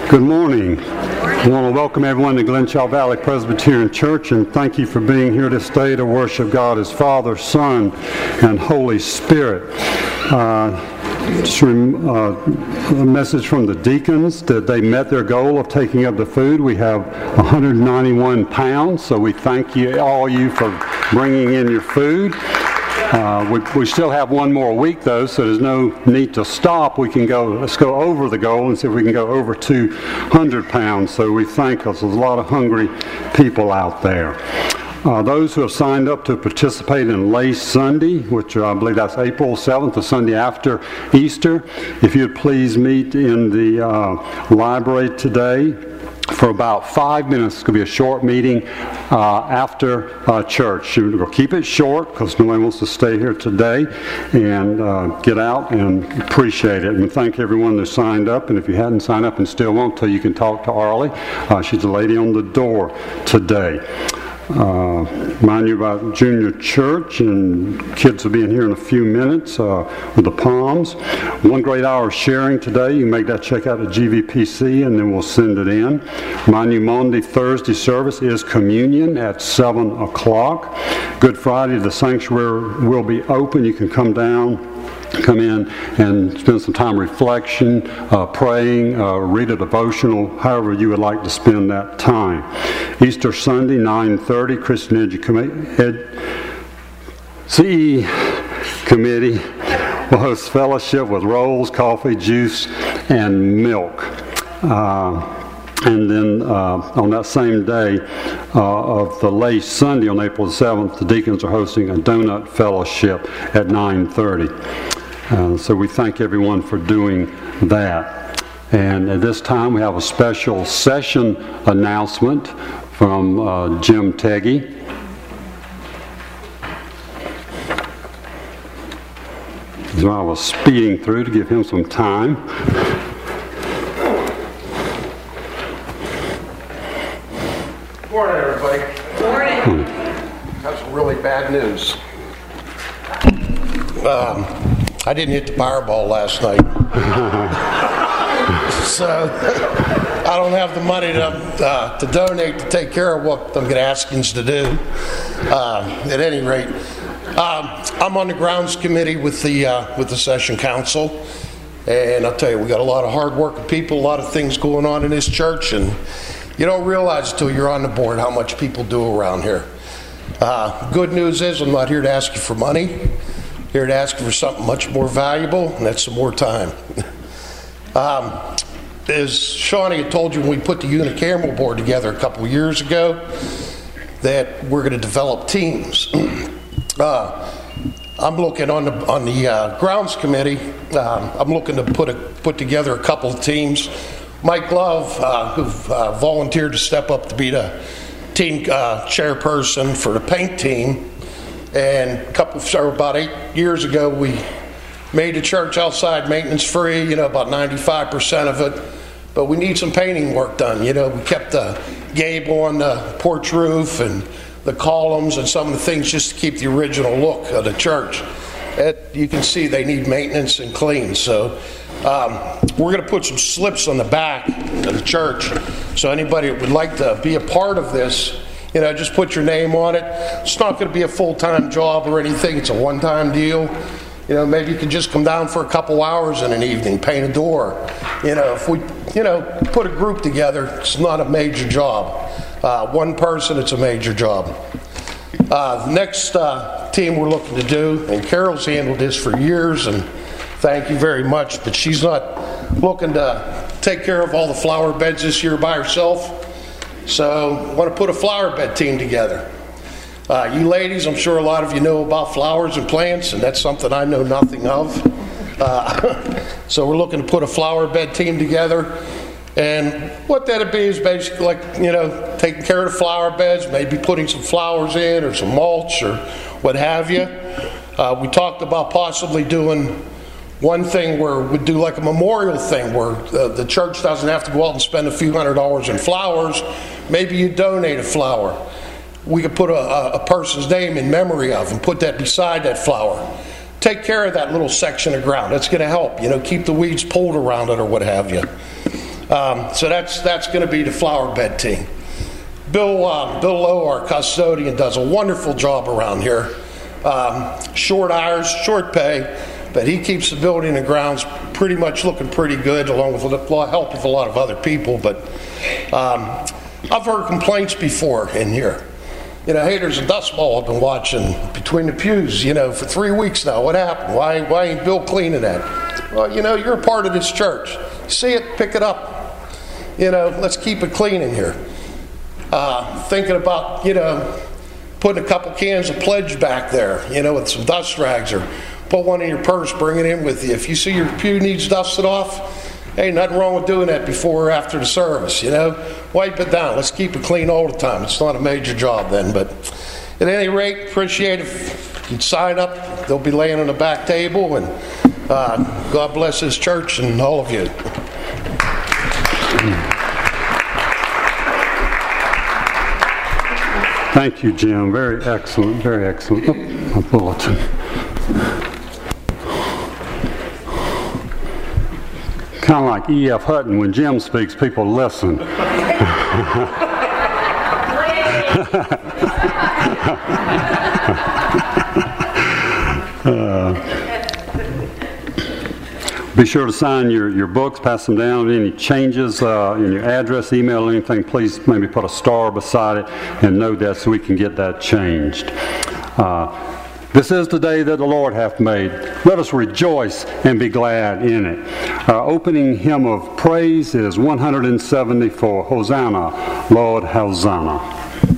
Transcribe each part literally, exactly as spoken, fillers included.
Good morning. I want to welcome everyone to Glenshaw Valley Presbyterian Church, and thank you for being here this day to worship God as Father, Son, and Holy Spirit. Uh, just rem- uh, a message from the deacons that they met their goal of taking up the food. We have one hundred ninety-one pounds, so we thank you, all you, for bringing in your food. Uh, we, we still have one more week, though, so there's no need to stop. We can go, let's go over the goal and see if we can go over two hundred pounds. So we thank us. There's a lot of hungry people out there. Uh, those who have signed up to participate in Lace Sunday, which I believe that's April seventh, the Sunday after Easter, if you'd please meet in the uh, library today for about five minutes. It's going to be a short meeting uh, after uh, church. We'll keep it short because nobody wants to stay here today, and uh, get out and appreciate it. And thank everyone that signed up. And if you hadn't signed up and still want to, you can talk to Arlie. Uh, she's the lady on the door today. Uh, remind you about junior church, and kids will be in here in a few minutes uh, with the Palms. One great hour of sharing today. You can make that check out at G V P C, and then we'll send it in. Remind you, Monday, Thursday service is communion at seven o'clock. Good Friday, the sanctuary will be open. You can come down, come in and spend some time reflection, uh, praying, uh, read a devotional, however you would like to spend that time. Easter Sunday, nine thirty, Christian Education Ed- C E Committee will host fellowship with rolls, coffee, juice, and milk. Uh, And then uh, on that same day uh, of the Lace Sunday on April seventh, the deacons are hosting a donut fellowship at nine thirty. Uh, so we thank everyone for doing that. And at this time we have a special session announcement from uh, Jim Teggy. So I was speeding through to give him some time. Morning, everybody. Morning. Got some really bad news. Um, I didn't hit the Powerball last night. So I don't have the money to uh, to donate to take care of what I'm going to ask you to do. Uh, at any rate, um, I'm on the grounds committee with the uh, with the session council, and I'll tell you, we got a lot of hard-working people, a lot of things going on in this church, and you don't realize until you're on the board how much people do around here. Uh, good news is I'm not here to ask you for money. I'm here to ask you for something much more valuable, and that's some more time. um, as Shawnee had told you when we put the unicameral board together a couple of years ago, that we're going to develop teams. uh, I'm looking on the on the uh, grounds committee. Um, I'm looking to put a, put together a couple of teams. Mike Love, uh, who uh, volunteered to step up to be the team uh, chairperson for the paint team, and a couple, so about eight years ago, we made the church outside maintenance free. You know, about ninety-five percent of it, but we need some painting work done. You know, we kept the gable on the porch roof and the columns and some of the things just to keep the original look of the church. It, you can see they need maintenance and clean. So. Um, we're going to put some slips on the back of the church, so anybody that would like to be a part of this, you know, just put your name on it. It's not going to be a full-time job or anything. It's a one-time deal. You know, maybe you can just come down for a couple hours in an evening, paint a door. You know, if we, you know, put a group together, it's not a major job. Uh, one person, it's a major job. Uh, the next uh, team we're looking to do, and Carol's handled this for years, and thank you very much, but she's not looking to take care of all the flower beds this year by herself. So I want to put a flower bed team together. Uh, you ladies, I'm sure a lot of you know about flowers and plants, and that's something I know nothing of. Uh, so we're looking to put a flower bed team together. And what that'd be is basically like, you know, taking care of the flower beds, maybe putting some flowers in or some mulch or what have you. Uh, we talked about possibly doing one thing where we'd do like a memorial thing where uh, the church doesn't have to go out and spend a few hundred dollars in flowers. Maybe you donate a flower. We could put a, a person's name in memory of and put that beside that flower. Take care of that little section of ground. That's going to help, you know, keep the weeds pulled around it or what have you. Um, so that's that's going to be the flower bed team. Bill uh, Bill Lowe, our custodian, does a wonderful job around here. Um, short hours, short pay, but he keeps the building and grounds pretty much looking pretty good, along with the help of a lot of other people. But um, I've heard complaints before in here. You know, hey, there's a dust ball I've been watching between the pews, you know, for three weeks now. What happened? Why, why ain't Bill cleaning that? Well, you know, you're a part of this church. See it, pick it up. You know, let's keep it clean in here. Uh, thinking about, you know, putting a couple cans of Pledge back there, you know, with some dust rags, or put one in your purse, bring it in with you. If you see your pew needs dusted off, hey, nothing wrong with doing that before or after the service, you know. Wipe it down. Let's keep it clean all the time. It's not a major job then, but at any rate, appreciate it. You can sign up. They'll be laying on the back table, and uh, God bless His church and all of you. Thank you, Jim. Very excellent, very excellent. Oh, my bulletin. Kind of like E F Hutton, when Jim speaks, people listen. uh, be sure to sign your, your books, pass them down. Any changes uh, in your address, email, anything, please maybe put a star beside it and note that so we can get that changed. Uh, This is the day that the Lord hath made. Let us rejoice and be glad in it. Our opening hymn of praise is one hundred seventy-four, Hosanna, Lord, Hosanna.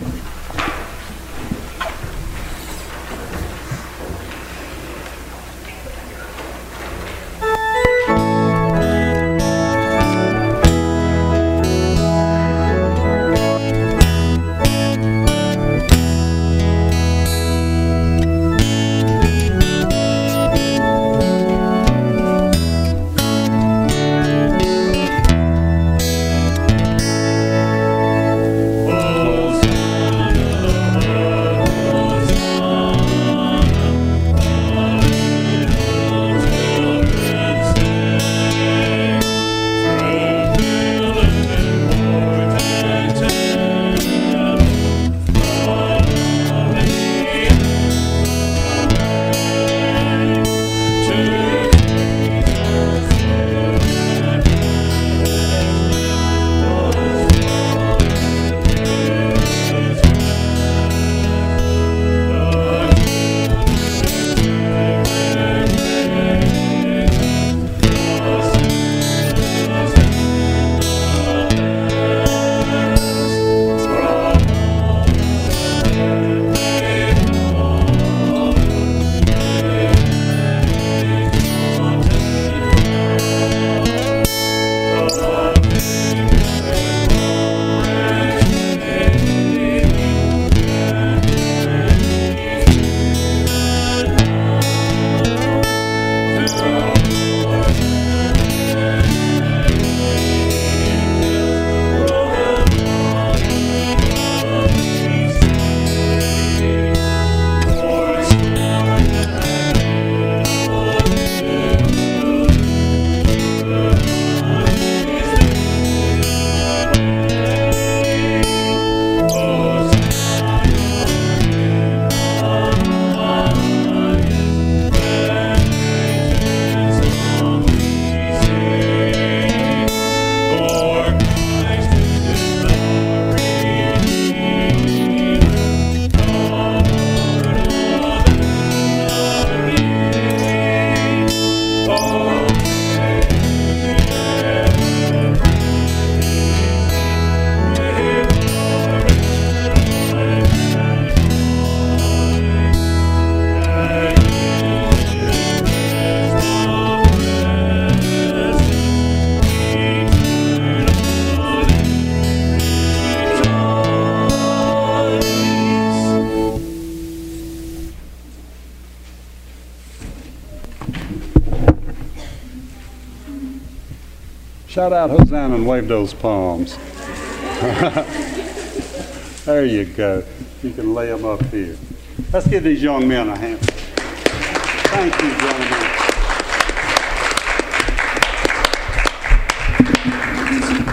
Shout out Hosanna and wave those palms. There you go. You can lay them up here. Let's give these young men a hand. Thank you, gentlemen.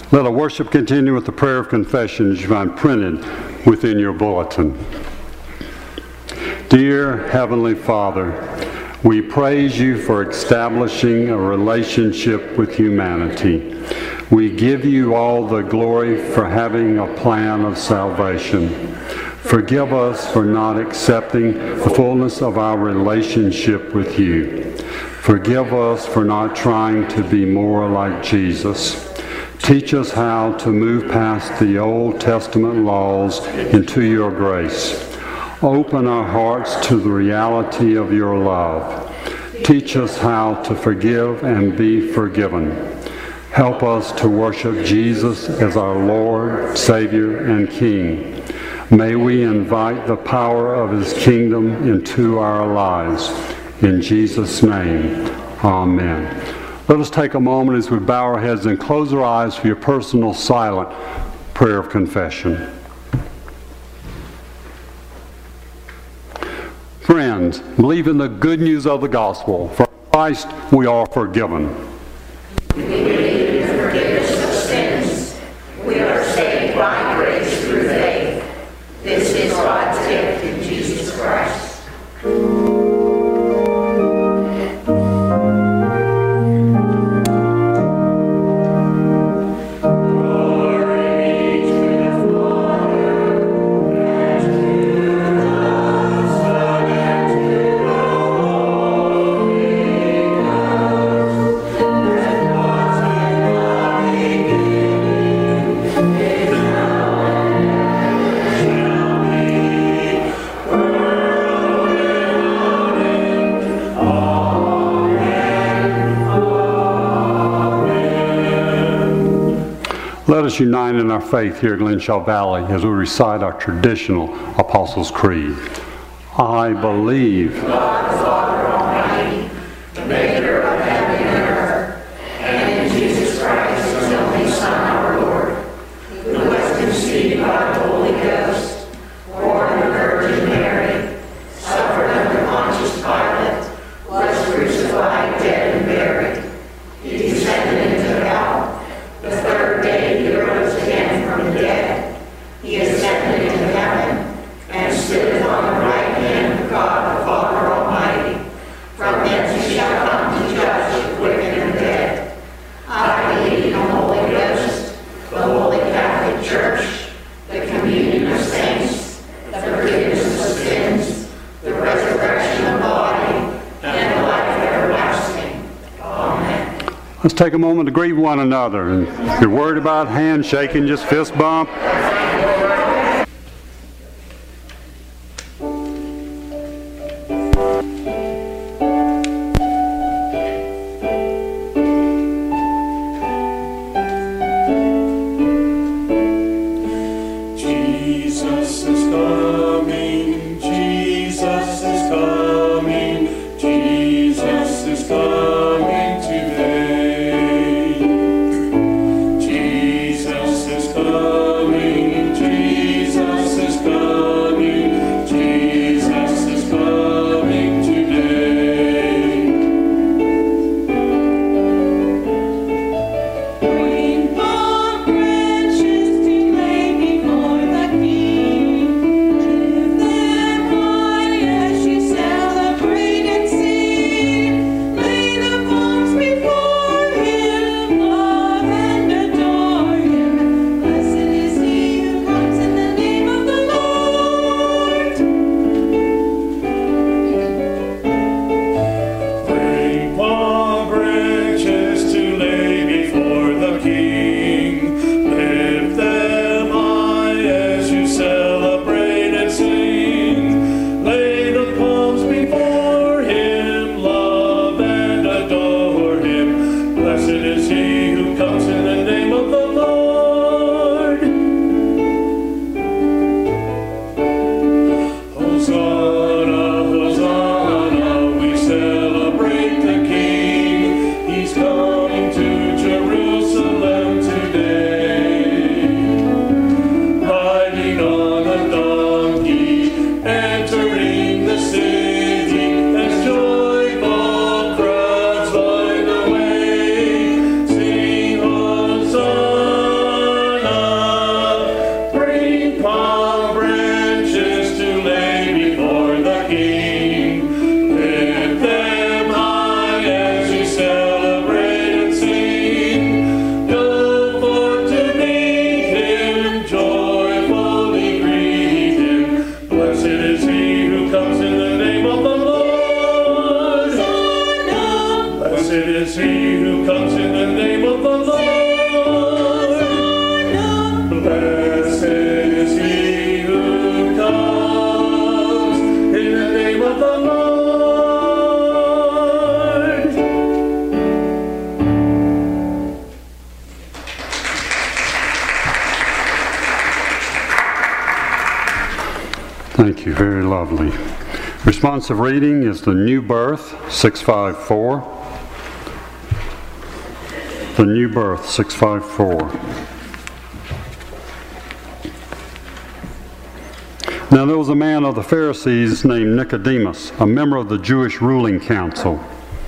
Let our worship continue with the prayer of confession as you find printed within your bulletin. Dear Heavenly Father, we praise you for establishing a relationship with humanity. We give you all the glory for having a plan of salvation. Forgive us for not accepting the fullness of our relationship with you. Forgive us for not trying to be more like Jesus. Teach us how to move past the Old Testament laws into your grace. Open our hearts to the reality of your love. Teach us how to forgive and be forgiven. Help us to worship Jesus as our Lord, Savior, and King. May we invite the power of his kingdom into our lives. In Jesus' name, amen. Let us take a moment as we bow our heads and close our eyes for your personal silent prayer of confession. Friends, believe in the good news of the gospel. For Christ we are forgiven. We believe in the forgiveness of sins. We are saved by grace through faith. This is God's gift in Jesus Christ. Let us unite in our faith here at Glenshaw Valley as we recite our traditional Apostles' Creed. I believe God the Father Almighty, the maker of heaven and earth, and in Jesus Christ, his only Son, our Lord, who was conceived by the Holy Ghost, born of the Virgin Mary, suffered under Pontius Pilate, was crucified, dead, and buried. He descended into hell. The third day he rose again from the dead. He ascended into heaven and sitteth on the right hand of God the Father Almighty. From thence he shall come to judge the quick and the dead. I believe in the Holy Ghost, the Holy Catholic Church, the communion of saints, the forgiveness of sins, the resurrection of the body, and the life everlasting. Amen. Let's take a moment to greet one another. And if you're worried about handshaking, just fist bump. Jesus is coming, Jesus is coming, Jesus is coming today. Jesus is coming. he who comes in the name of the Lord. Blessed is he who comes in the name of the Lord. Thank you, very lovely. Responsive reading is the New Birth, six five four. The New Birth, six five four. Now there was a man of the Pharisees named Nicodemus, a member of the Jewish ruling council.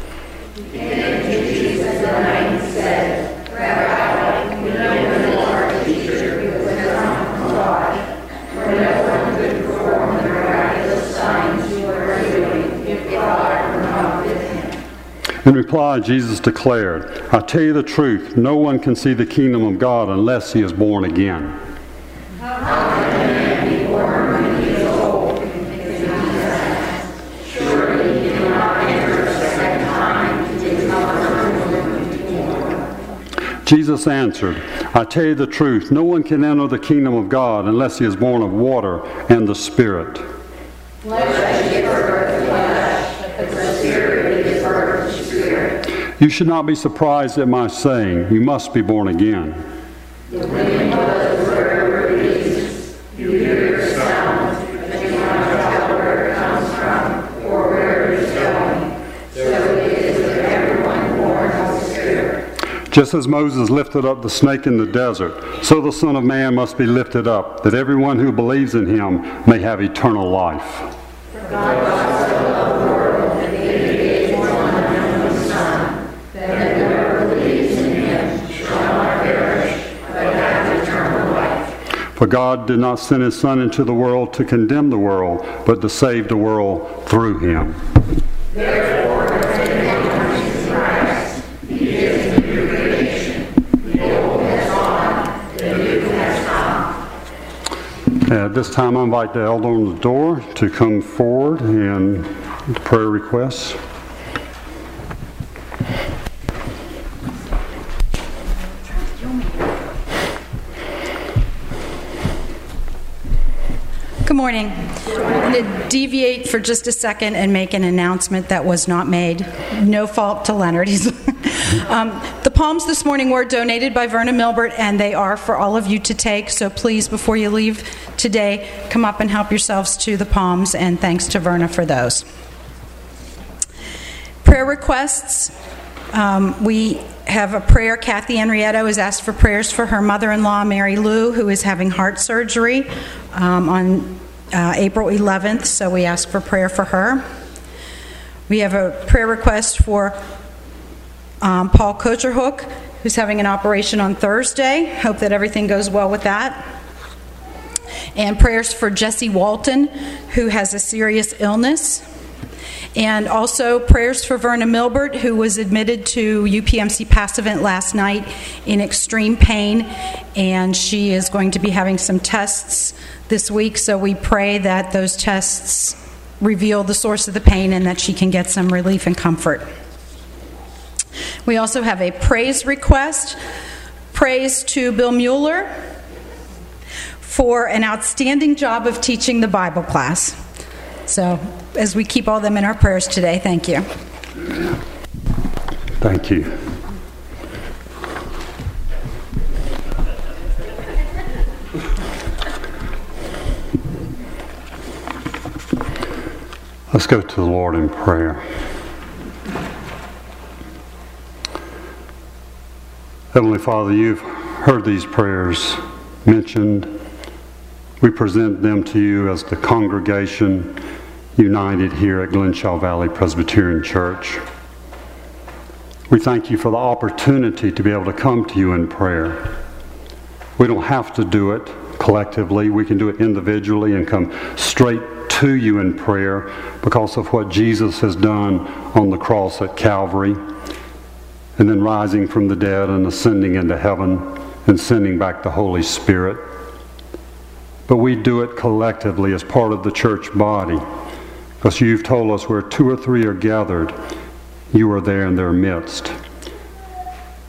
In reply, Jesus declared, I tell you the truth, no one can see the kingdom of God unless he is born again. How can a man be born when he is old? If he dies, surely he cannot enter a second time into his mother's womb. Jesus answered, I tell you the truth, no one can enter the kingdom of God unless he is born of water and the Spirit. Flesh gives birth to flesh, but the Spirit gives birth to spirit. You should not be surprised at my saying, you must be born again. The wind blows wherever it pleases. You hear its sound, but you cannot tell where it comes from or where it is going. So it is with everyone born of the Spirit. Just as Moses lifted up the snake in the desert, so the Son of Man must be lifted up, that everyone who believes in him may have eternal life. For God so loved the world that he gave his one and only Son, that whoever believes in him shall not perish, but have eternal life. For God did not send his Son into the world to condemn the world, but to save the world through him. Therefore, if anyone comes to Christ, he is a new creation. The old has gone, the new has come. At this time, I invite the elder on the door to come forward and the prayer requests. Good morning. I'm going to deviate for just a second and make an announcement that was not made. No fault to Leonard. He's um, the palms this morning were donated by Verna Milbert, and they are for all of you to take. So please, before you leave today, come up and help yourselves to the palms, and thanks to Verna for those. Prayer requests. Um, we have a prayer. Kathy Henrietta has asked for prayers for her mother-in-law, Mary Lou, who is having heart surgery um, on uh, April eleventh, so we ask for prayer for her. We have a prayer request for um, Paul Kocherhook, who's having an operation on Thursday. Hope that everything goes well with that. And prayers for Jesse Walton, who has a serious illness. And also prayers for Verna Milbert, who was admitted to U P M C Passivant last night in extreme pain, and she is going to be having some tests this week, so we pray that those tests reveal the source of the pain and that she can get some relief and comfort. We also have a praise request. Praise to Bill Mueller for an outstanding job of teaching the Bible class. So, as we keep all them in our prayers today, thank you. Thank you. Let's go to the Lord in prayer. Heavenly Father, you've heard these prayers mentioned. We present them to you as the congregation united here at Glenshaw Valley Presbyterian Church. We thank you for the opportunity to be able to come to you in prayer. We don't have to do it collectively. We can do it individually and come straight to you in prayer because of what Jesus has done on the cross at Calvary, and then rising from the dead and ascending into heaven and sending back the Holy Spirit. But we do it collectively as part of the church body, because you've told us where two or three are gathered, you are there in their midst.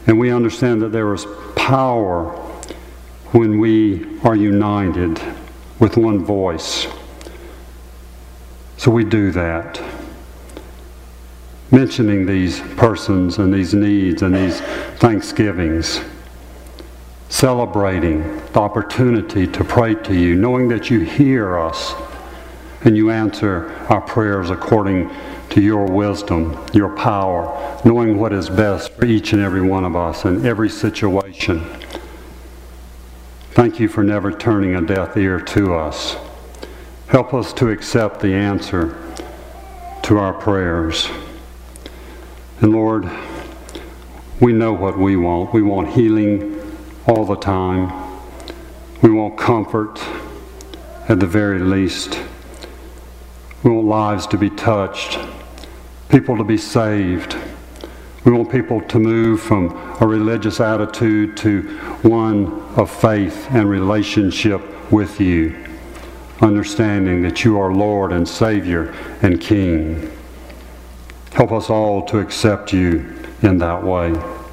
And we understand that there is power when we are united with one voice. So we do that, mentioning these persons and these needs and these thanksgivings, celebrating the opportunity to pray to you, knowing that you hear us and you answer our prayers according to your wisdom, your power, knowing what is best for each and every one of us in every situation. Thank you for never turning a deaf ear to us. Help us to accept the answer to our prayers. And Lord, we know what we want. We want healing all the time. We want comfort at the very least. We want lives to be touched, people to be saved. We want people to move from a religious attitude to one of faith and relationship with you, understanding that you are Lord and Savior and King. Help us all to accept you in that way.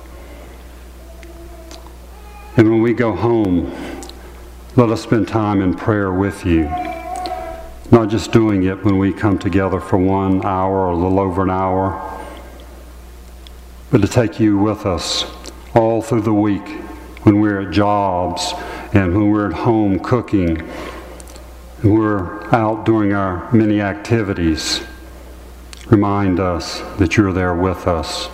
And when we go home, let us spend time in prayer with you. Not just doing it when we come together for one hour or a little over an hour, but to take you with us all through the week when we're at jobs and when we're at home cooking and we're out doing our many activities. Remind us that you're there with us.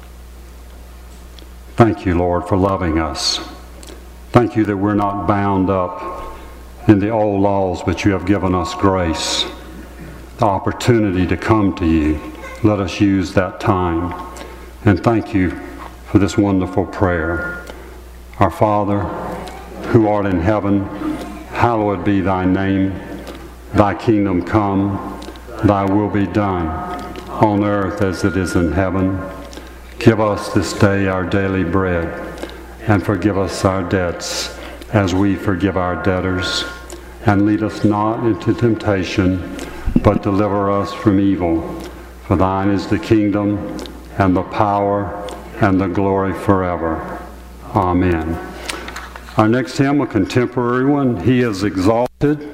Thank you, Lord, for loving us. Thank you that we're not bound up in the old laws, but you have given us grace, the opportunity to come to you. Let us use that time. And thank you for this wonderful prayer. Our Father, who art in heaven, hallowed be thy name. Thy kingdom come, thy will be done, on earth as it is in heaven. Give us this day our daily bread, and forgive us our debts, as we forgive our debtors. And lead us not into temptation, but deliver us from evil. For thine is the kingdom, and the power, and the glory forever. Amen. Our next hymn, a contemporary one, He is Exalted.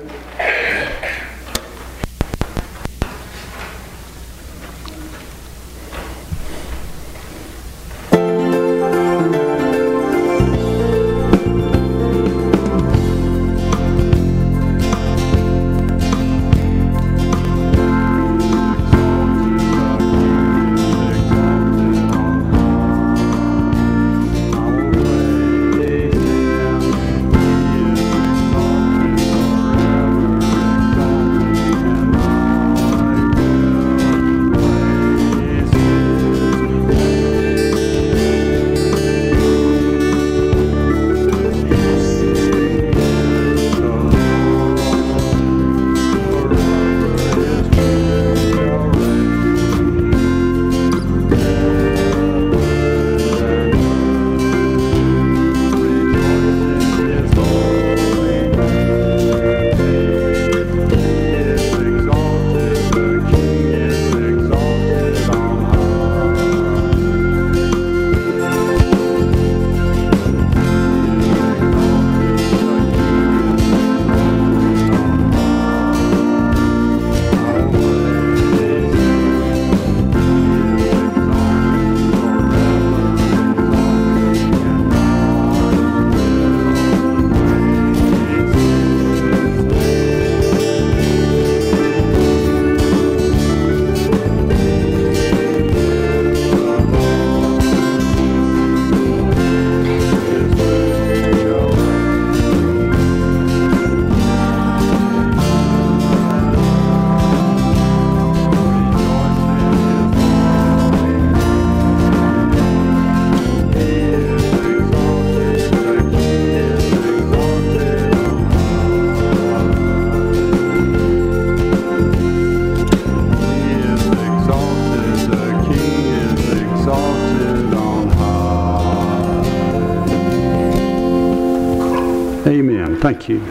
Amen. Thank you.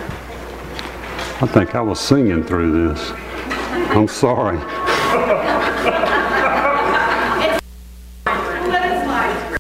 I think I was singing through this. I'm sorry. Let us lie.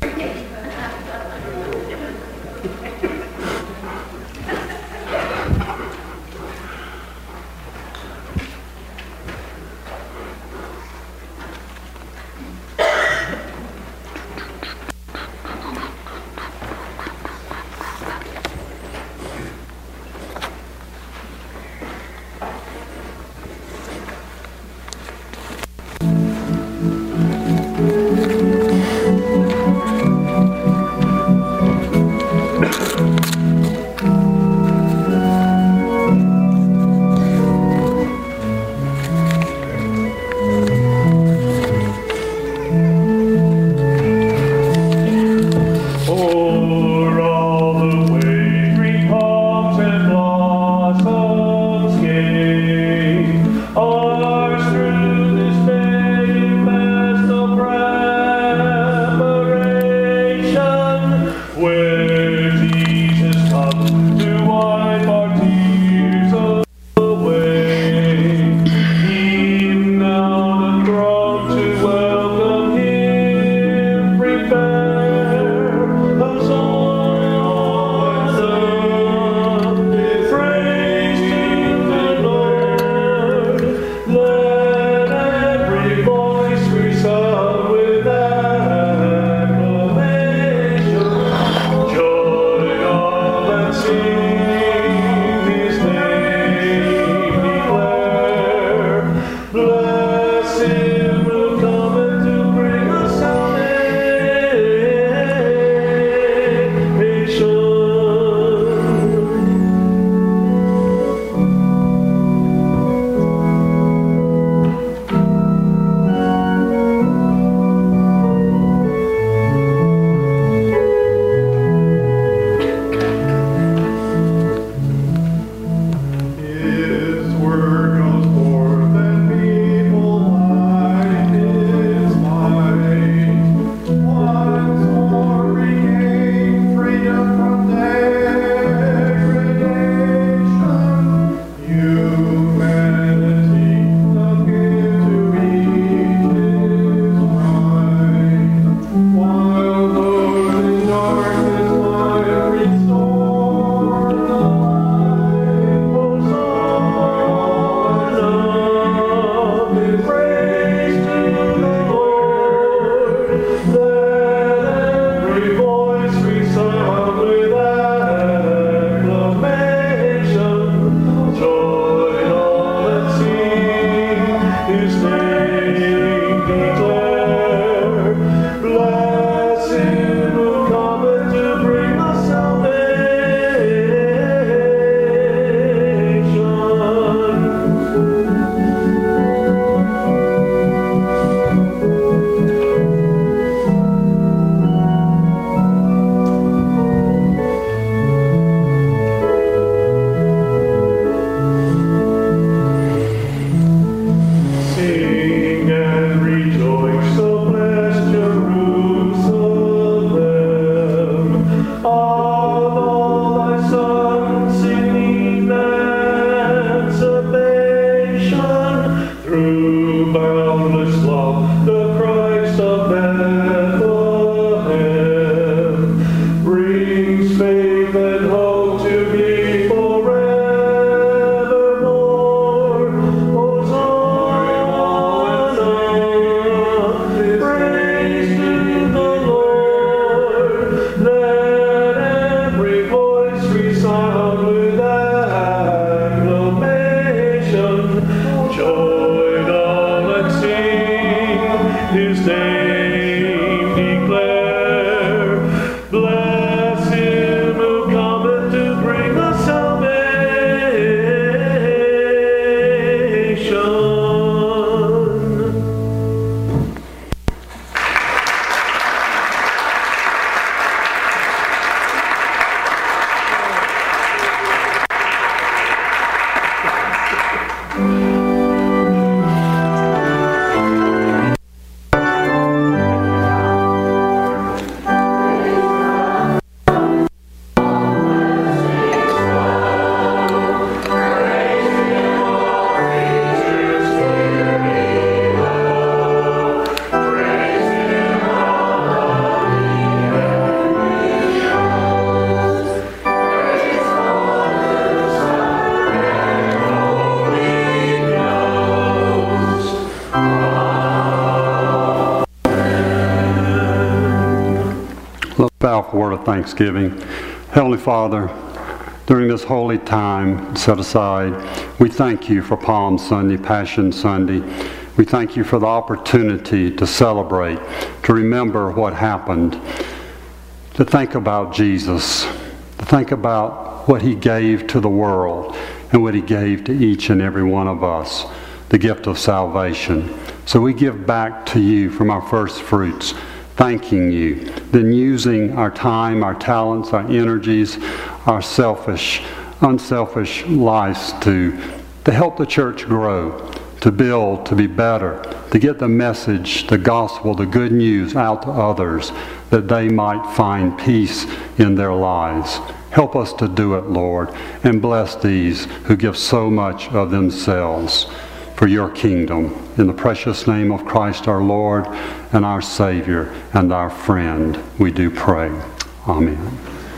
yourself a word of thanksgiving. Heavenly Father, during this holy time set aside, we thank you for Palm Sunday, Passion Sunday. We thank you for the opportunity to celebrate, to remember what happened, to think about Jesus, to think about what he gave to the world and what he gave to each and every one of us, the gift of salvation. So we give back to you from our first fruits, thanking you, then using our time, our talents, our energies, our selfish, unselfish lives to, to help the church grow, to build, to be better, to get the message, the gospel, the good news out to others, that they might find peace in their lives. Help us to do it, Lord, and bless these who give so much of themselves for your kingdom. In the precious name of Christ our Lord and our Savior and our friend, we do pray. Amen.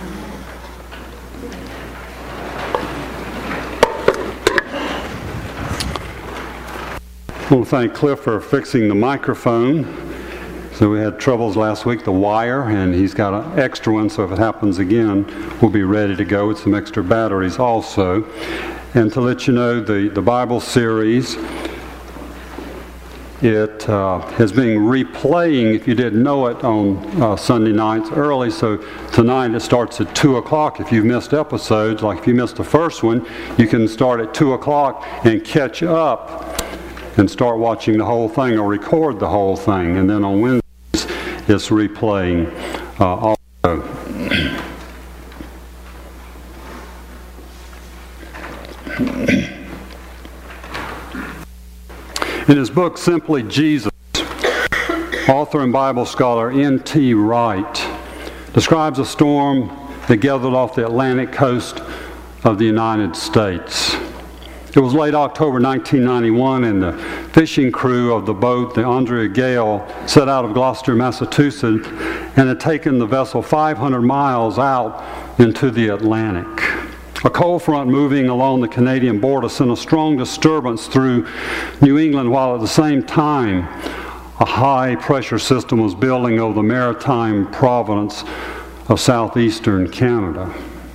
I want to thank Cliff for fixing the microphone. So we had troubles last week, the wire, and he's got an extra one, so if it happens again, we'll be ready to go with some extra batteries also. And to let you know, the, the Bible series, it uh, has been replaying, if you didn't know it, on uh, Sunday nights early. So tonight it starts at two o'clock. If you've missed episodes, like if you missed the first one, you can start at two o'clock and catch up and start watching the whole thing or record the whole thing. And then on Wednesdays, it's replaying uh, also. In his book, Simply Jesus, author and Bible scholar N T Wright describes a storm that gathered off the Atlantic coast of the United States. It was late October nineteen ninety-one, and the fishing crew of the boat, the Andrea Gale, set out of Gloucester, Massachusetts, and had taken the vessel five hundred miles out into the Atlantic. A cold front moving along the Canadian border sent a strong disturbance through New England, while at the same time a high-pressure system was building over the maritime province of southeastern Canada.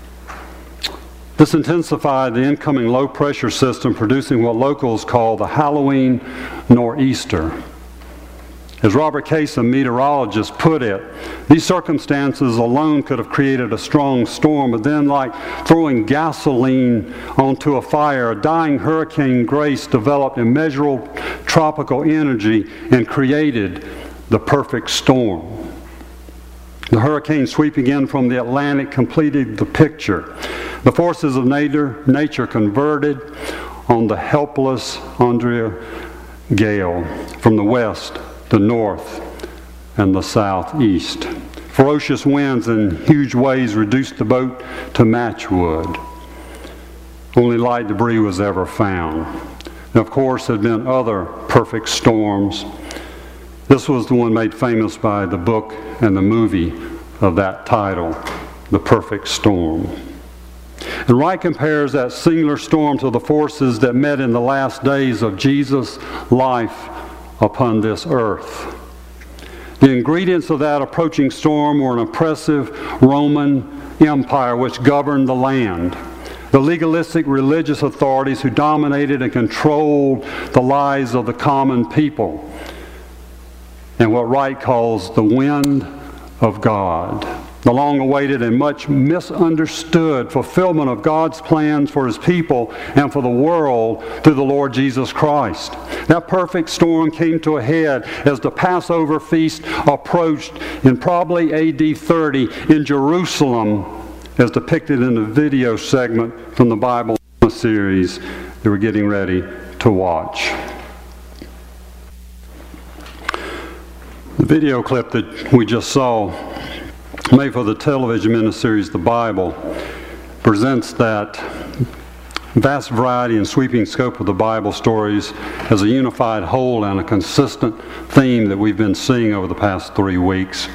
This intensified the incoming low-pressure system, producing what locals call the Halloween nor'easter. As Robert Case, a meteorologist, put it, these circumstances alone could have created a strong storm, but then, like throwing gasoline onto a fire, a dying Hurricane Grace developed immeasurable tropical energy and created the perfect storm. The hurricane sweeping in from the Atlantic completed the picture. The forces of nature, nature converted on the helpless Andrea Gale from the west, the north, and the southeast. Ferocious winds and huge waves reduced the boat to matchwood. Only light debris was ever found. And of course, there had been other perfect storms. This was the one made famous by the book and the movie of that title, The Perfect Storm. And Wright compares that singular storm to the forces that met in the last days of Jesus' life upon this earth. The ingredients of that approaching storm were an oppressive Roman Empire which governed the land, the legalistic religious authorities who dominated and controlled the lives of the common people, and what Wright calls the wind of God, the long-awaited and much misunderstood fulfillment of God's plans for His people and for the world through the Lord Jesus Christ. That perfect storm came to a head as the Passover feast approached in probably A D thirty in Jerusalem, as depicted in the video segment from the Bible series that we're getting ready to watch. The video clip that we just saw, made for the television miniseries The Bible, presents that vast variety and sweeping scope of the Bible stories as a unified whole and a consistent theme that we've been seeing over the past three weeks.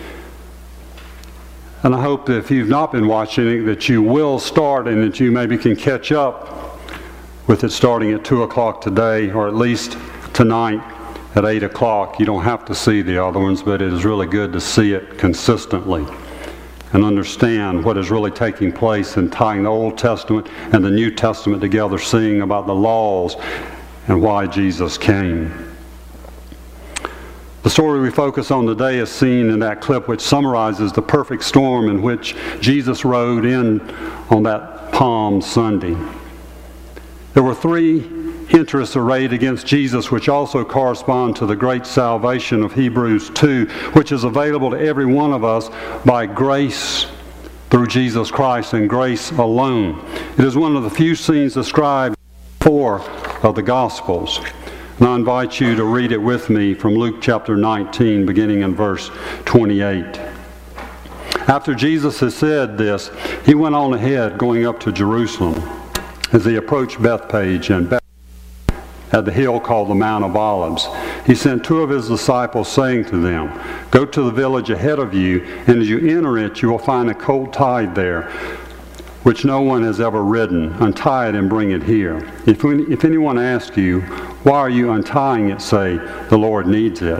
And I hope that if you've not been watching it, that you will start and that you maybe can catch up with it starting at two o'clock today, or at least tonight at eight o'clock. You don't have to see the other ones, but it is really good to see it consistently. and understand what is really taking place in tying the Old Testament and the New Testament together, seeing about the laws and why Jesus came. The story we focus on today is seen in that clip which summarizes the perfect storm in which Jesus rode in on that Palm Sunday. There were three interests arrayed against Jesus, which also correspond to the great salvation of Hebrews two, which is available to every one of us by grace through Jesus Christ and grace alone. It is one of the few scenes described in four of the Gospels. And I invite you to read it with me from Luke chapter nineteen, beginning in verse twenty-eight. After Jesus had said this, he went on ahead, going up to Jerusalem. As he approached Bethphage and Bethany, at the hill called the Mount of Olives, he sent two of his disciples, saying to them, "Go to the village ahead of you, and as you enter it, you will find a colt tied there, which no one has ever ridden. Untie it and bring it here. If, if anyone asks you, 'Why are you untying it?' say, 'The Lord needs it.'"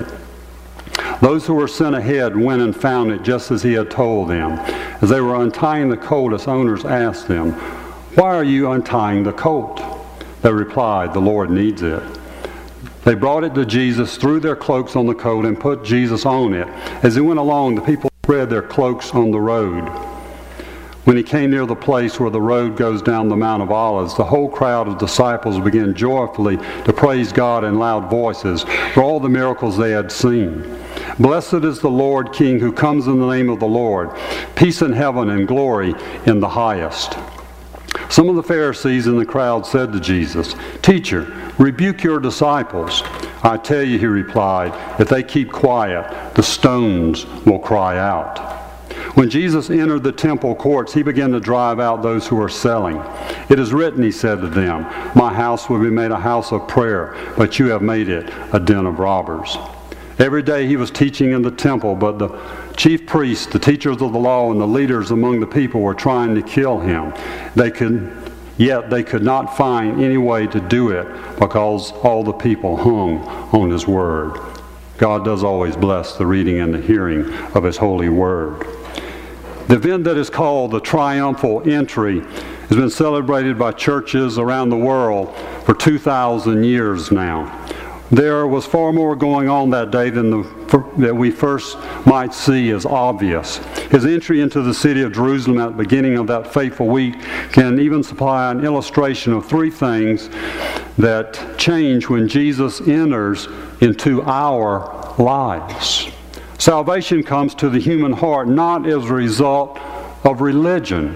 Those who were sent ahead went and found it just as he had told them. As they were untying the colt, its owners asked them, "Why are you untying the colt?" They replied, "The Lord needs it." They brought it to Jesus, threw their cloaks on the colt, and put Jesus on it. As he went along, the people spread their cloaks on the road. When he came near the place where the road goes down the Mount of Olives, the whole crowd of disciples began joyfully to praise God in loud voices for all the miracles they had seen. "Blessed is the Lord King who comes in the name of the Lord. Peace in heaven and glory in the highest." Some of the Pharisees in the crowd said to Jesus, "Teacher, rebuke your disciples." "I tell you," he replied, "if they keep quiet, the stones will cry out." When Jesus entered the temple courts, he began to drive out those who were selling. "It is written," he said to them, "My house will be made a house of prayer, but you have made it a den of robbers." Every day he was teaching in the temple, but the chief priests, the teachers of the law, and the leaders among the people were trying to kill him. They could, yet they could not find any way to do it because all the people hung on his word. God does always bless the reading and the hearing of his holy word. The event that is called the triumphal entry has been celebrated by churches around the world for two thousand years now. There was far more going on that day than the, that we first might see as obvious. His entry into the city of Jerusalem at the beginning of that fateful week can even supply an illustration of three things that change when Jesus enters into our lives. Salvation comes to the human heart not as a result of religion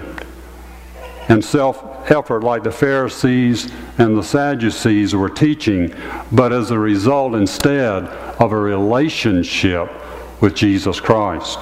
and self-effort like the Pharisees and the Sadducees were teaching, but as a result instead of a relationship with Jesus Christ.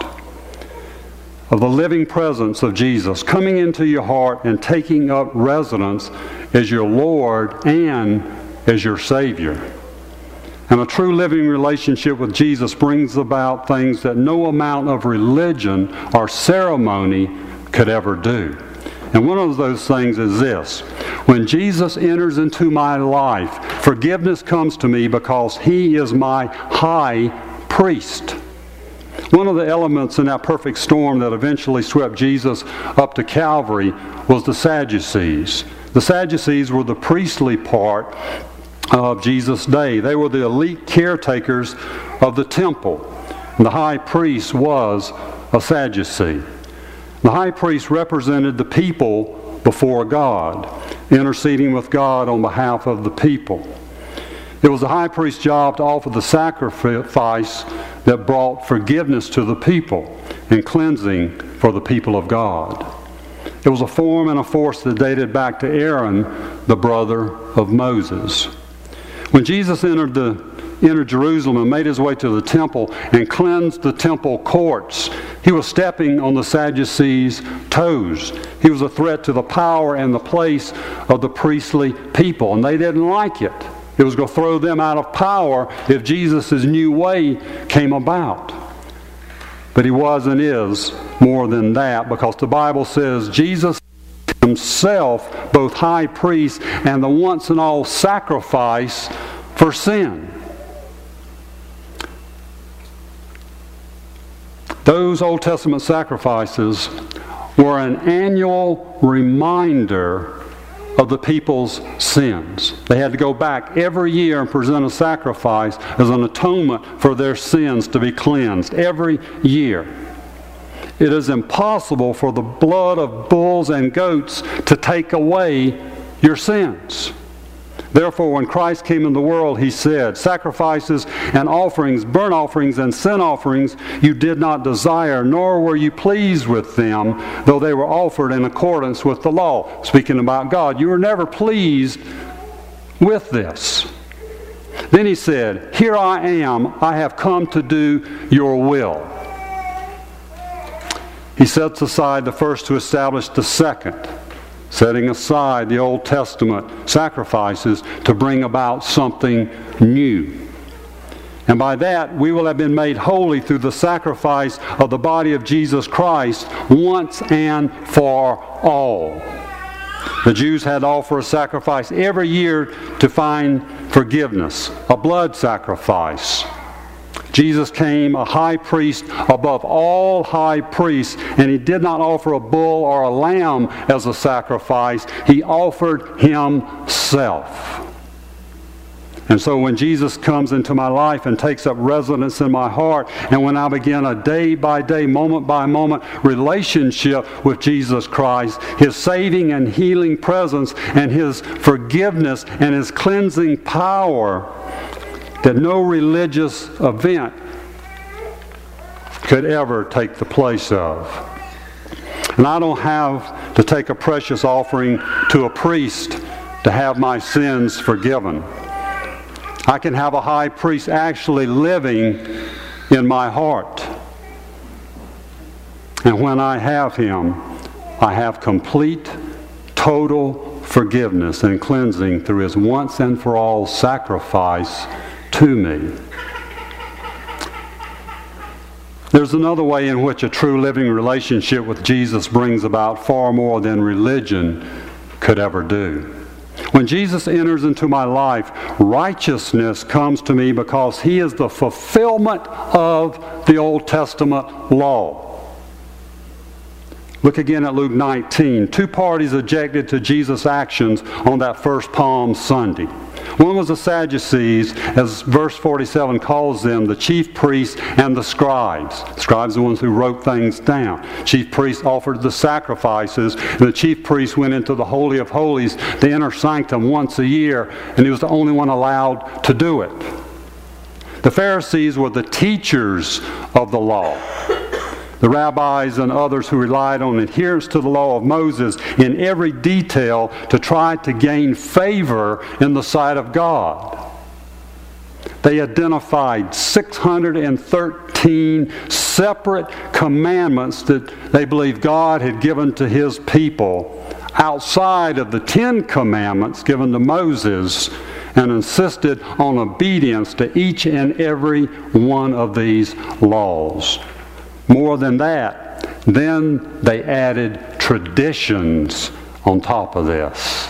Of the living presence of Jesus coming into your heart and taking up residence as your Lord and as your Savior. And a true living relationship with Jesus brings about things that no amount of religion or ceremony could ever do. And one of those things is this: when Jesus enters into my life, forgiveness comes to me because he is my high priest. One of the elements in that perfect storm that eventually swept Jesus up to Calvary was the Sadducees. The Sadducees were the priestly part of Jesus' day. They were the elite caretakers of the temple. And the high priest was a Sadducee. The high priest represented the people before God, interceding with God on behalf of the people. It was the high priest's job to offer the sacrifice that brought forgiveness to the people and cleansing for the people of God. It was a form and a force that dated back to Aaron, the brother of Moses. When Jesus entered the entered Jerusalem and made his way to the temple and cleansed the temple courts, he was stepping on the Sadducees' toes. He was a threat to the power and the place of the priestly people, and they didn't like it. It was going to throw them out of power if Jesus' new way came about. But he was and is more than that, because the Bible says Jesus himself, both high priest and the once and all sacrifice for sin. Those Old Testament sacrifices were an annual reminder of the people's sins. They had to go back every year and present a sacrifice as an atonement for their sins to be cleansed every year. It is impossible for the blood of bulls and goats to take away your sins. Therefore, when Christ came in the world, he said, "Sacrifices and offerings, burnt offerings and sin offerings, you did not desire, nor were you pleased with them, though they were offered in accordance with the law." Speaking about God, you were never pleased with this. Then he said, "Here I am, I have come to do your will." He sets aside the first to establish the second, setting aside the Old Testament sacrifices to bring about something new. And by that, we will have been made holy through the sacrifice of the body of Jesus Christ once and for all. The Jews had to offer a sacrifice every year to find forgiveness, a blood sacrifice. Jesus came a high priest above all high priests, and he did not offer a bull or a lamb as a sacrifice. He offered himself. And so when Jesus comes into my life and takes up residence in my heart, and when I begin a day-by-day, moment-by-moment relationship with Jesus Christ, his saving and healing presence and his forgiveness and his cleansing power, that no religious event could ever take the place of. And I don't have to take a precious offering to a priest to have my sins forgiven. I can have a high priest actually living in my heart. And when I have him, I have complete, total forgiveness and cleansing through his once and for all sacrifice to me. There's another way in which a true living relationship with Jesus brings about far more than religion could ever do. When Jesus enters into my life, righteousness comes to me because he is the fulfillment of the Old Testament law. Look again at Luke nineteen. Two parties objected to Jesus' actions on that first Palm Sunday. One was the Sadducees, as verse forty-seven calls them, the chief priests and the scribes. The scribes are the ones who wrote things down. Chief priests offered the sacrifices, and the chief priest went into the Holy of Holies, the inner sanctum, once a year, and he was the only one allowed to do it. The Pharisees were the teachers of the law. The rabbis and others who relied on adherence to the law of Moses in every detail to try to gain favor in the sight of God. They identified six hundred thirteen separate commandments that they believed God had given to his people outside of the Ten Commandments given to Moses, and insisted on obedience to each and every one of these laws. More than that, then they added traditions on top of this.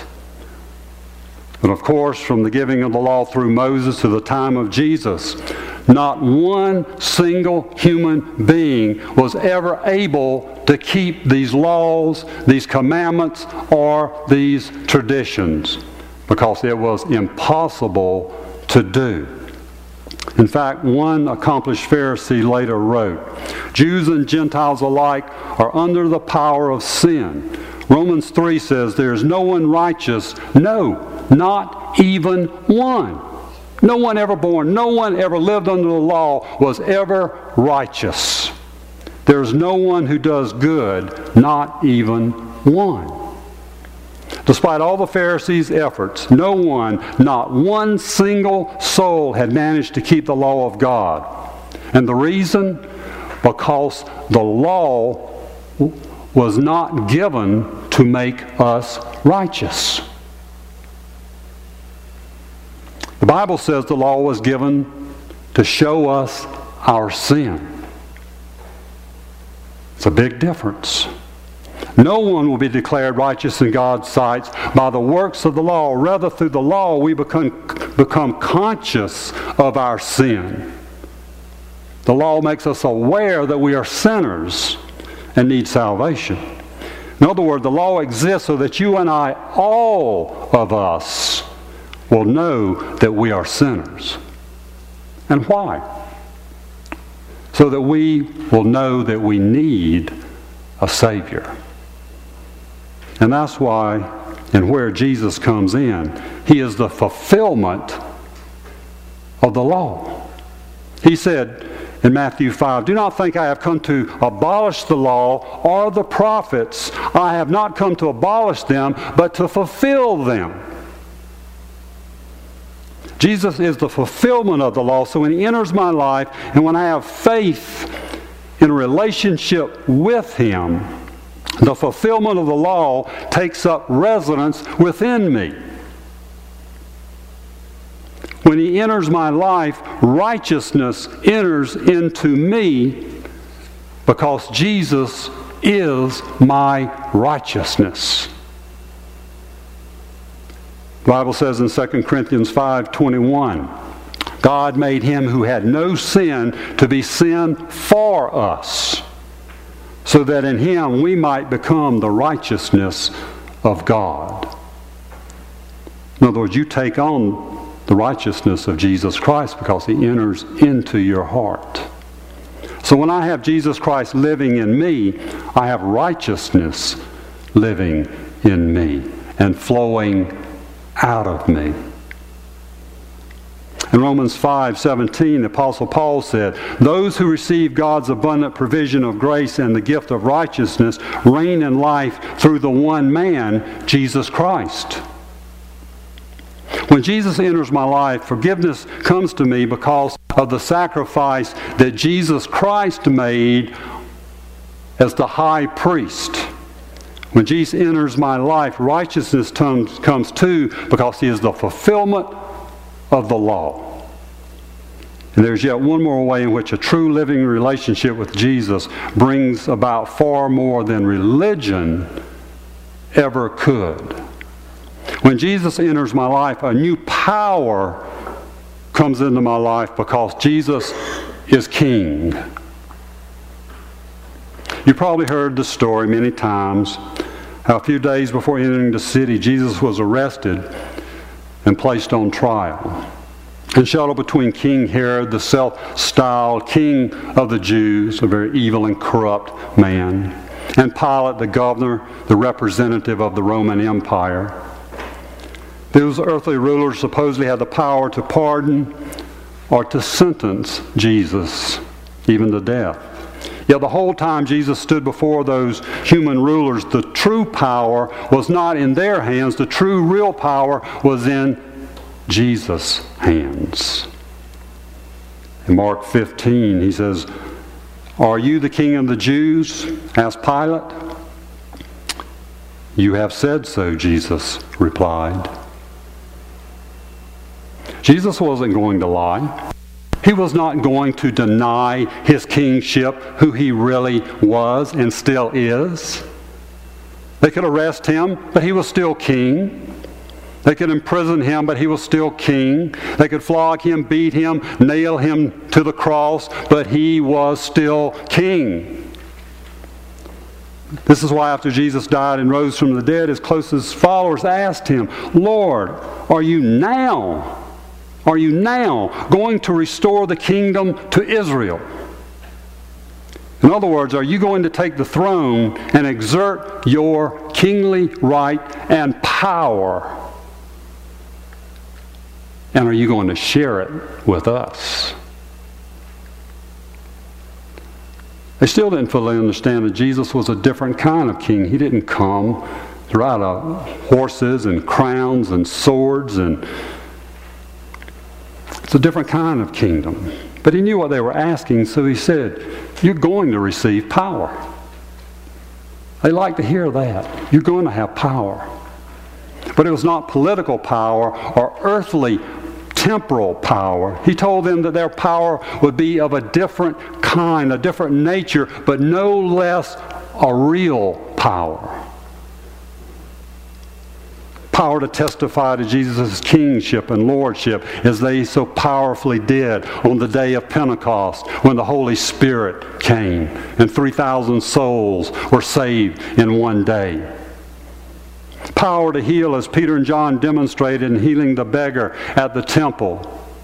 But of course, from the giving of the law through Moses to the time of Jesus, not one single human being was ever able to keep these laws, these commandments, or these traditions, because it was impossible to do. In fact, one accomplished Pharisee later wrote, "Jews and Gentiles alike are under the power of sin. Romans three says there is no one righteous, no, not even one. No one ever born, no one ever lived under the law was ever righteous. There is no one who does good, not even one." Despite all the Pharisees' efforts, no one, not one single soul had managed to keep the law of God. And the reason? Because the law was not given to make us righteous. The Bible says the law was given to show us our sin. It's a big difference. No one will be declared righteous in God's sight by the works of the law. Rather, through the law, we become, become conscious of our sin. The law makes us aware that we are sinners and need salvation. In other words, the law exists so that you and I, all of us, will know that we are sinners. And why? So that we will know that we need a Savior. And that's why and where Jesus comes in. He is the fulfillment of the law. He said in Matthew five, "Do not think I have come to abolish the law or the prophets. I have not come to abolish them, but to fulfill them." Jesus is the fulfillment of the law. So when He enters my life, and when I have faith in a relationship with Him, the fulfillment of the law takes up residence within me. When He enters my life, righteousness enters into me because Jesus is my righteousness. The Bible says in Second Corinthians five twenty-one, God made Him who had no sin to be sin for us, so that in Him we might become the righteousness of God. In other words, you take on the righteousness of Jesus Christ because He enters into your heart. So when I have Jesus Christ living in me, I have righteousness living in me and flowing out of me. In Romans five seventeen, the Apostle Paul said, "Those who receive God's abundant provision of grace and the gift of righteousness reign in life through the one man, Jesus Christ." When Jesus enters my life, forgiveness comes to me because of the sacrifice that Jesus Christ made as the high priest. When Jesus enters my life, righteousness comes too because He is the fulfillment of the law. And there's yet one more way in which a true living relationship with Jesus brings about far more than religion ever could. When Jesus enters my life, a new power comes into my life because Jesus is King. You probably heard the story many times how a few days before entering the city, Jesus was arrested and placed on trial and shuttled between King Herod, the self-styled king of the Jews, a very evil and corrupt man, and Pilate, the governor, the representative of the Roman Empire. Those earthly rulers supposedly had the power to pardon or to sentence Jesus, even to death. Yet the whole time Jesus stood before those human rulers, the true power was not in their hands. The true, real power was in Jesus' hands. In Mark fifteen, He says, "Are you the king of the Jews?" asked Pilate. "You have said so," Jesus replied. Jesus wasn't going to lie. He was not going to deny His kingship, who He really was and still is. They could arrest Him, but He was still king. They could imprison Him, but He was still king. They could flog Him, beat Him, nail Him to the cross, but He was still king. This is why after Jesus died and rose from the dead, His closest followers asked Him, "Lord, are you now Are you now going to restore the kingdom to Israel?" In other words, are you going to take the throne and exert your kingly right and power? And are you going to share it with us? They still didn't fully understand that Jesus was a different kind of king. He didn't come to ride on horses and crowns and swords, and it's a different kind of kingdom. But He knew what they were asking, so He said, "You're going to receive power." They like to hear that. You're going to have power. But it was not political power or earthly temporal power. He told them that their power would be of a different kind, a different nature, but no less a real power. Power to testify to Jesus' kingship and lordship as they so powerfully did on the day of Pentecost when the Holy Spirit came and three thousand souls were saved in one day. Power to heal as Peter and John demonstrated in healing the beggar at the temple.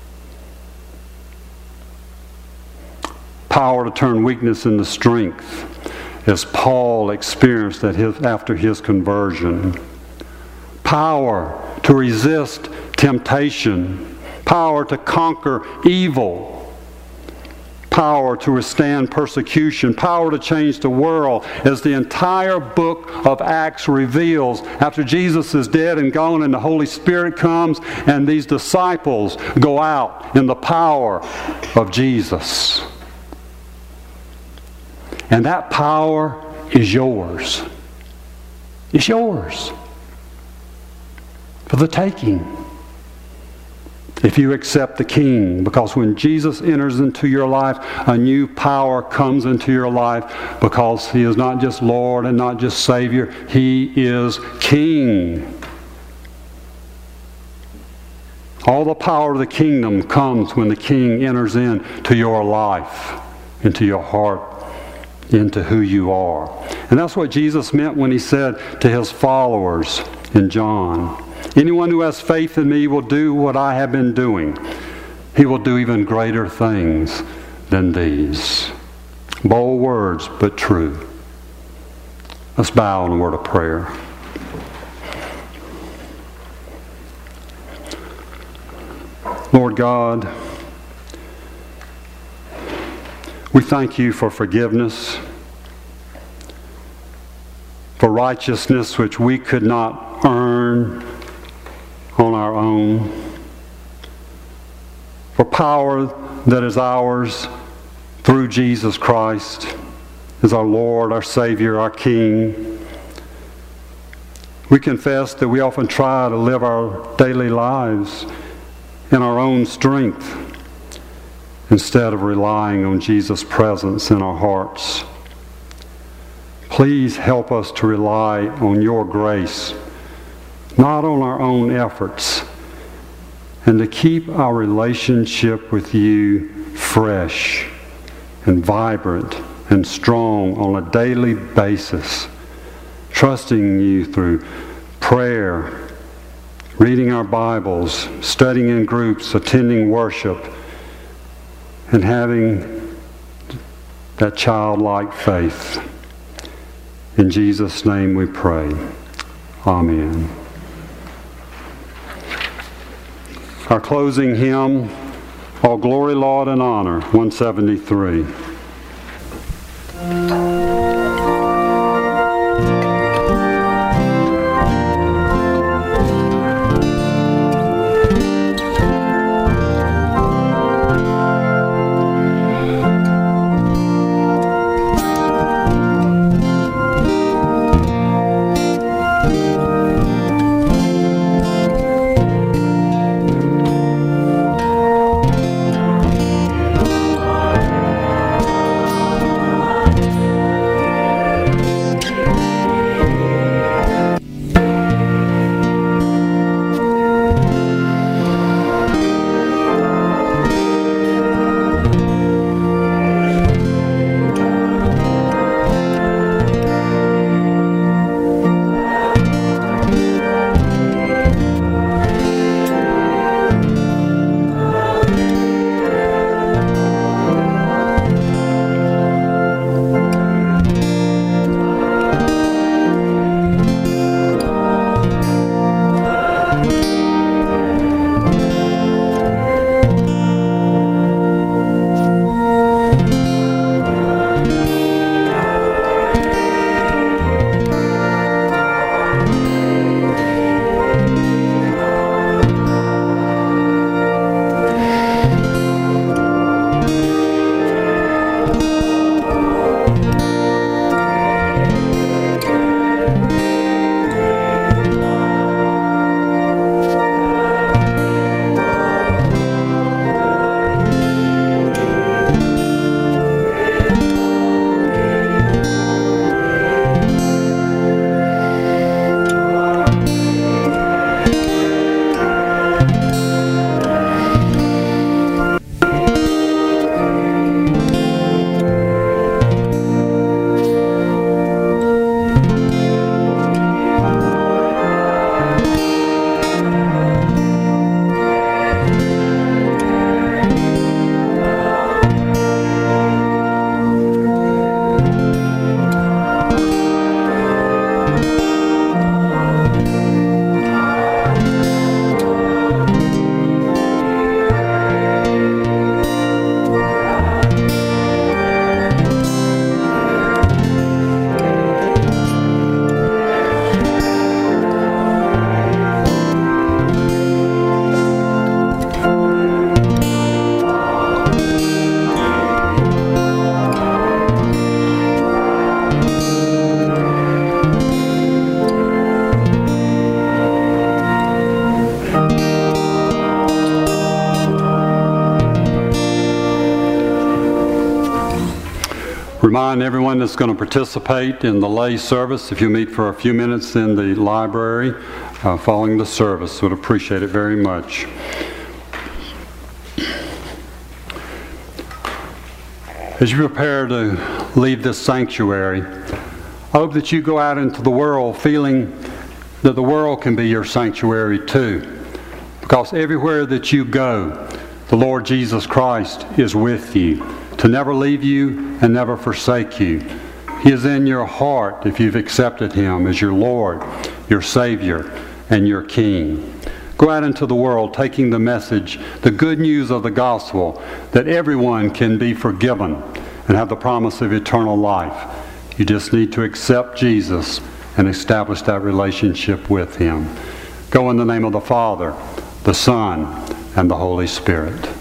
Power to turn weakness into strength as Paul experienced at his, after his conversion. Power to resist temptation. Power to conquer evil. Power to withstand persecution. Power to change the world, as the entire book of Acts reveals. After Jesus is dead and gone and the Holy Spirit comes and these disciples go out in the power of Jesus. And that power is yours. It's yours. For the taking. If you accept the King. Because when Jesus enters into your life, a new power comes into your life, because He is not just Lord and not just Savior. He is King. All the power of the kingdom comes when the King enters into your life, into your heart, into who you are. And that's what Jesus meant when He said to His followers in John, anyone who has faith in me will do what I have been doing. He will do even greater things than these. Bold words, but true. Let's bow in a word of prayer. Lord God, we thank You for forgiveness, for righteousness which we could not earn on our own, for power that is ours through Jesus Christ as our Lord, our Savior, our King. We confess that we often try to live our daily lives in our own strength instead of relying on Jesus' presence in our hearts. Please help us to rely on Your grace, not on our own efforts, and to keep our relationship with You fresh and vibrant and strong on a daily basis, trusting You through prayer, reading our Bibles, studying in groups, attending worship, and having that childlike faith. In Jesus' name we pray. Amen. Our closing hymn, All Glory, Laud, and Honor, one seventy-three. Remind everyone that's going to participate in the lay service, if you meet for a few minutes in the library uh, following the service, would appreciate it very much. As you prepare to leave this sanctuary, I hope that you go out into the world feeling that the world can be your sanctuary too. Because everywhere that you go, the Lord Jesus Christ is with you, to never leave you and never forsake you. He is in your heart if you've accepted Him as your Lord, your Savior, and your King. Go out into the world taking the message, the good news of the gospel, that everyone can be forgiven and have the promise of eternal life. You just need to accept Jesus and establish that relationship with Him. Go in the name of the Father, the Son, and the Holy Spirit.